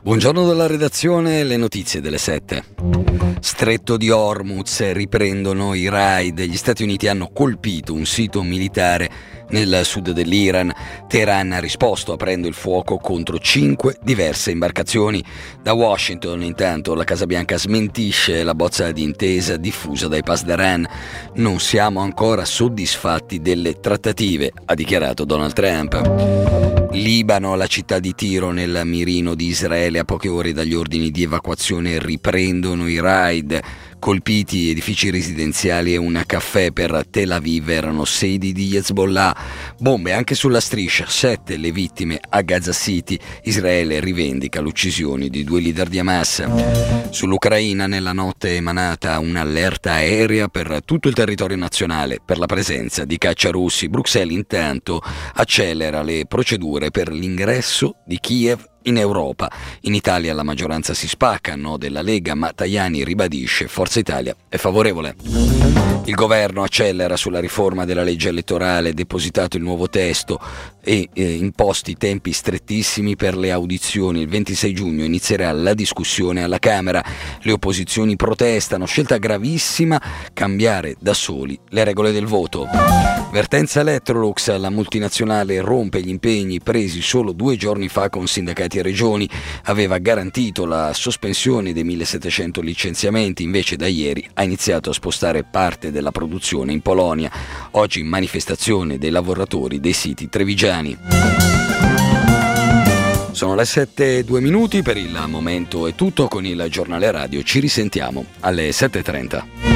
Buongiorno dalla redazione, le notizie delle 7. Stretto di Hormuz, riprendono i raid. Gli Stati Uniti hanno colpito un sito militare nel sud dell'Iran. Teheran ha risposto aprendo il fuoco contro 5 diverse imbarcazioni. Da Washington, intanto, la Casa Bianca smentisce la bozza di intesa diffusa dai Pasdaran. Non siamo ancora soddisfatti delle trattative, ha dichiarato Donald Trump. Libano, la città di Tiro nel mirino di Israele, a poche ore dagli ordini di evacuazione riprendono i raid. Colpiti edifici residenziali e un caffè per Tel Aviv erano sedi di Hezbollah. Bombe anche sulla striscia, 7 le vittime a Gaza City. Israele rivendica l'uccisione di 2 leader di Hamas. Sull'Ucraina nella notte è emanata un'allerta aerea per tutto il territorio nazionale per la presenza di cacciarussi. Bruxelles intanto accelera le procedure per l'ingresso di Kiev in Europa. In Italia la maggioranza si spacca, no della Lega, ma Tajani ribadisce Forza Italia è favorevole. Il governo accelera sulla riforma della legge elettorale, depositato il nuovo testo e imposti tempi strettissimi per le audizioni. Il 26 giugno inizierà la discussione alla Camera. Le opposizioni protestano, scelta gravissima, cambiare da soli le regole del voto. Vertenza Electrolux, la multinazionale rompe gli impegni presi solo 2 giorni fa con sindacati e regioni. Aveva garantito la sospensione dei 1700 licenziamenti, invece da ieri ha iniziato a spostare parte della produzione in Polonia. Oggi manifestazione dei lavoratori dei siti trevigiani. Sono le 7:02, per il momento è tutto. Con il giornale radio ci risentiamo alle 7:30.